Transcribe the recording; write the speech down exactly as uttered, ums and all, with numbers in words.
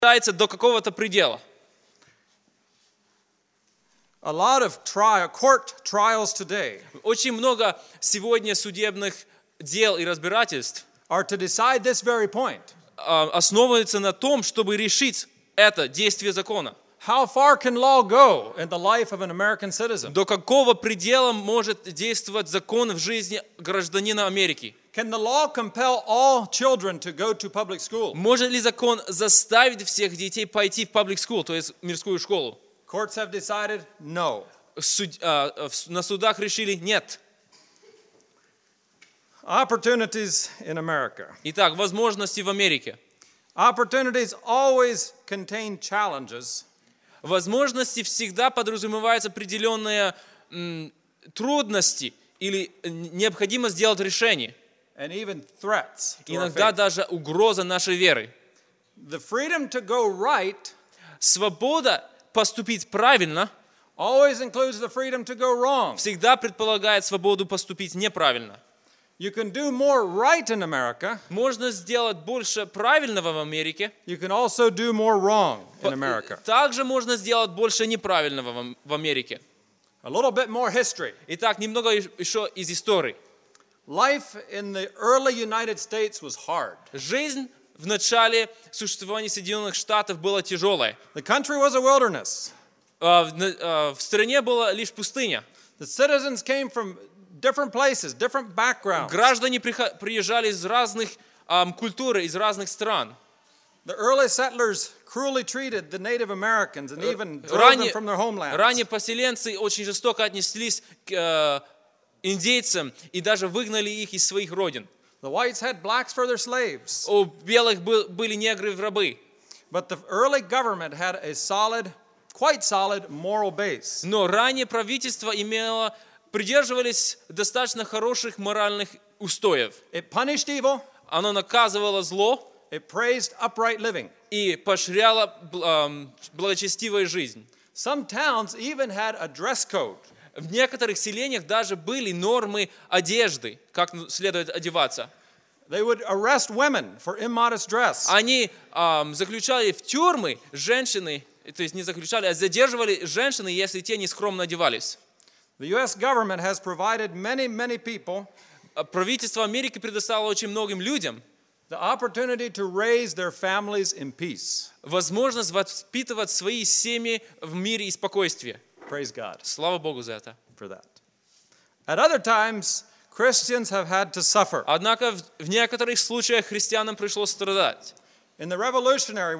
до какого-то предела. A lot of trial, court trials today Очень много сегодня судебных дел и разбирательств are to decide this very point. а, основываются на том, чтобы решить это действие закона. How far can law go in the life of an American citizen? До какого предела может действовать закон в жизни гражданина Америки? Can the law compel all children to go to public school? Может ли закон заставить всех детей пойти в public school, то есть в мирскую школу? Courts have decided no. Суд- а, в- на судах решили нет. Opportunities in America. Итак, возможности в Америке. Opportunities always contain challenges, Возможности всегда подразумеваются определенные м, трудности или необходимость сделать решение. and even threats to our Иногда faith. даже угроза нашей веры. The freedom to go right Свобода поступить правильно always includes the freedom to go wrong. всегда предполагает свободу поступить неправильно. You can do more right in America. Можно сделать больше правильного в Америке. You can also do more wrong in America. Также можно сделать больше неправильного в- в Америке. A little bit more history. Итак, немного еще из истории. Life in the early United States was hard. Жизнь в начале существования Соединенных Штатов была тяжелая. The country was a wilderness. А, В на- а, в стране была лишь пустыня. The citizens came from different places, different backgrounds. Граждане прихо- приезжали из разных ам, культур, из разных стран. The early settlers cruelly treated the Native Americans and even drove them Ранее, from their homelands. ранее поселенцы очень жестоко отнеслись к э, индейцам и даже выгнали их из своих родин. The whites had blacks for their slaves. У белых был- были негры в рабы. But the early government had a solid, quite solid moral base. Но ранее правительство имело, придерживались достаточно хороших моральных устоев. It punished evil. Оно наказывало зло It praised upright living. и поощряло бл- ам, благочестивую жизнь. Some towns even had a dress code. В некоторых селениях даже были нормы одежды, как следует одеваться. They would arrest women for immodest dress. Они ам, заключали в тюрьмы женщины, то есть не заключали, а задерживали женщины, если те нескромно одевались. The U S government has provided many, many people А Правительство Америки предоставило очень многим людям the opportunity to raise their families in peace. возможность воспитывать свои семьи в мире и спокойствии. Praise God Слава Богу за это. for that. At other times, Christians have had to suffer. Однако в в некоторых случаях христианам пришлось страдать. In the Revolutionary